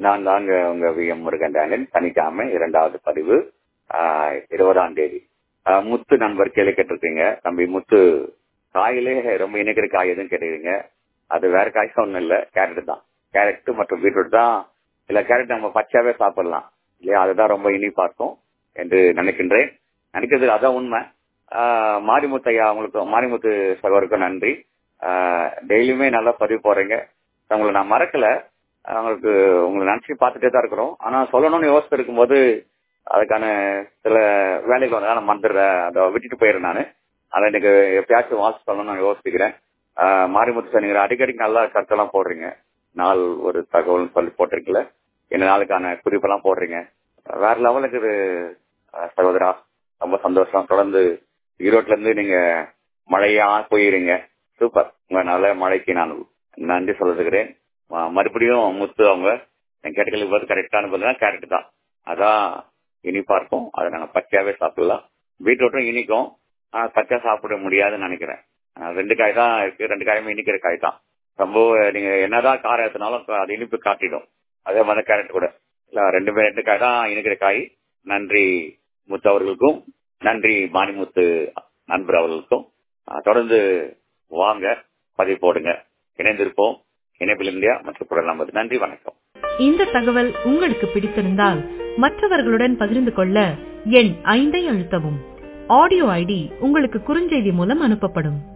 நான் தாங்க உங்க முருகன் டேனியல். சனிக்கிழமை 2வது பதிவு 20ஆம் தேதி. முத்து நண்பர் கேள்வி கேட்டிருக்கீங்க. தம்பி முத்து, காயிலே ரொம்ப இணைக்கிற காய் எதுவும் கேட்டுக்கிறீங்க. அது வேற காய்ச்சா ஒன்றும் இல்லை, கேரட் தான். கேரட் மற்றும் பீட்ரூட் தான். இல்ல கேரட் நம்ம பச்சாவே சாப்பிடலாம் இல்லையா, அதுதான் ரொம்ப இனிப்பா இருக்கும் என்று நினைக்கின்றேன். நினைக்கிறது அதான் உண்மை. மாரிமுத்து ஐயா அவங்களுக்கும் மாரிமுத்து சகோதரருக்கும் நன்றி. டெய்லியுமே நல்லா பதிவு போறீங்க. உங்களை நான் மறக்கல, அவங்களுக்கு உங்களை நினைச்சு பார்த்துட்டே தான் இருக்கிறோம். ஆனா சொல்லணும்னு யோசித்து இருக்கும்போது அதுக்கான சில வேலைகள் வந்து நான் மறந்துடுறேன், அதை விட்டுட்டு போயிடுறேன். நான் அதை எனக்கு எப்பயாச்சும் வாட்ச் சொல்லணும்னு நான் யோசிக்கிறேன். மாரிமுத்து சார், நீங்க அடிக்கடி நல்லா கருத்தெல்லாம் போடுறீங்க. நாள் ஒரு தகவல் சொல்லி போட்டிருக்கல, என்ன நாளுக்கான குறிப்பெல்லாம் போடுறீங்க. வேற லெவலுக்கு இது சகோதரா, ரொம்ப சந்தோஷம். தொடர்ந்து ஈரோட்ல இருந்து நீங்க மழையா போயிருங்க. சூப்பர். உங்க நல்ல மழைக்கு நான் நன்றி சொல்லுகிறேன். மறுபடியும் முத்து அவங்க கேட்டுக்களுக்கு கரெக்டான பதில் கேரட் தான். அதான் இனிப்பா இருக்கும். அதை நாங்க பச்சையாவே சாப்பிடலாம். பீட்ரூட்டும் இனிக்கும், பச்சை சாப்பிட முடியாதுன்னு நினைக்கிறேன். 2 காய் தான் இருக்கு, 2 காயுமே இனிக்கிற காய் தான். ரொம்ப நீங்க என்னதான் காரம் ஏற்றினாலும் அது இனிப்பு காட்டிடும். அதே மாதிரி கேரட் கூட இல்ல, 2 காய் தான் இனிக்கிற காய். நன்றி முத்து அவர்களுக்கும், நன்றி மாரிமுத்து நண்பர் அவர்களுக்கும். தொடர்ந்து வாங்க, பதிவு போடுங்க. இணைந்திருப்போம். இணைப்பில் இந்தியா மற்றும் குரல் நமது. நன்றி, வணக்கம். இந்த தகவல் உங்களுக்கு பிடித்திருந்தால் மற்றவர்களுடன் பகிர்ந்து கொள்ள எண் 5 அழுத்தவும். ஆடியோ ஐடி உங்களுக்கு குறுஞ்செய்தி மூலம் அனுப்பப்படும்.